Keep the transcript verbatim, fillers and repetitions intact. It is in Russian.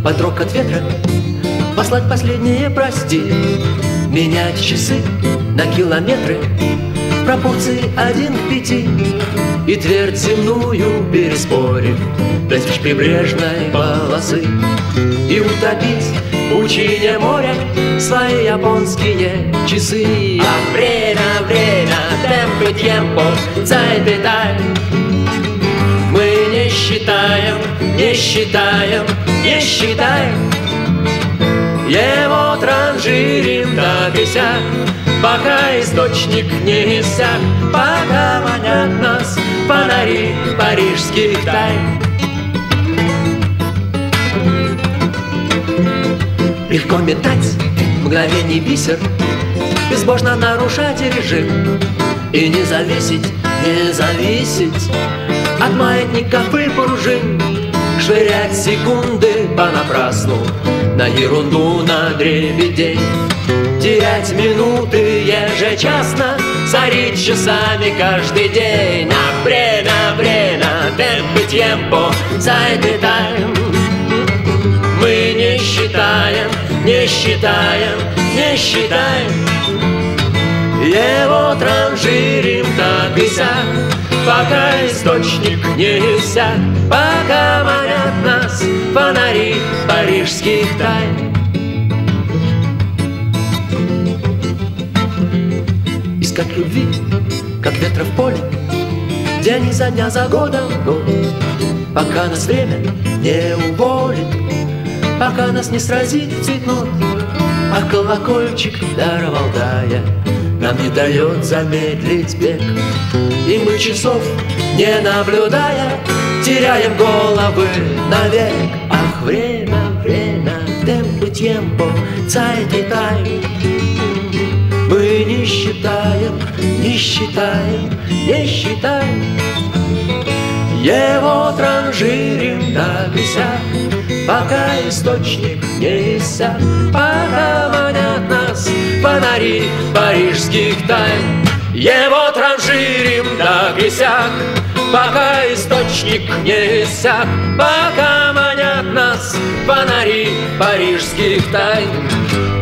под рокот ветра послать последние прости, менять часы на километры в пропорции один к пяти, и твердь земную переспорив достичь прибрежной полосы и утопить в пучине моря свои японские часы. А время, время, темпо, темпо, zeit и time. Мы не считаем, не считаем, не считаем, его транжирим так и сяк, пока источник не иссяк, пока манят нас фонари парижских тайн. Легко метать мгновений бисер, безбожно нарушать режим и не зависеть, не зависеть от маятников и пружин, швырять секунды понапрасну на ерунду, на дребедей, терять минуты ежечасно, сорить часами каждый день. А время, время, темпо, темпо, zeit и time. Мы не считаем, не считаем, не считаем, его транжирим так и сяк, пока источник не иссяк, пока манят нас фонари парижских тайн. Искать любви, как ветра в поле, день за дня, за годом год, пока нас время не уволит, пока нас не сразит цветнот. А колокольчик дар Валдая нам не дает замедлить бег, и мы часов не наблюдая теряем головы навек. Ах, время, время, темпо, темпо, zeit и time. Мы не считаем, не считаем, не считаем, его транжирим так и сяк, пока источник не иссяк, пока манят нас фонари парижских тайн. Его транжирим так и сяк, пока источник не иссяк, пока манят нас фонари парижских тайн.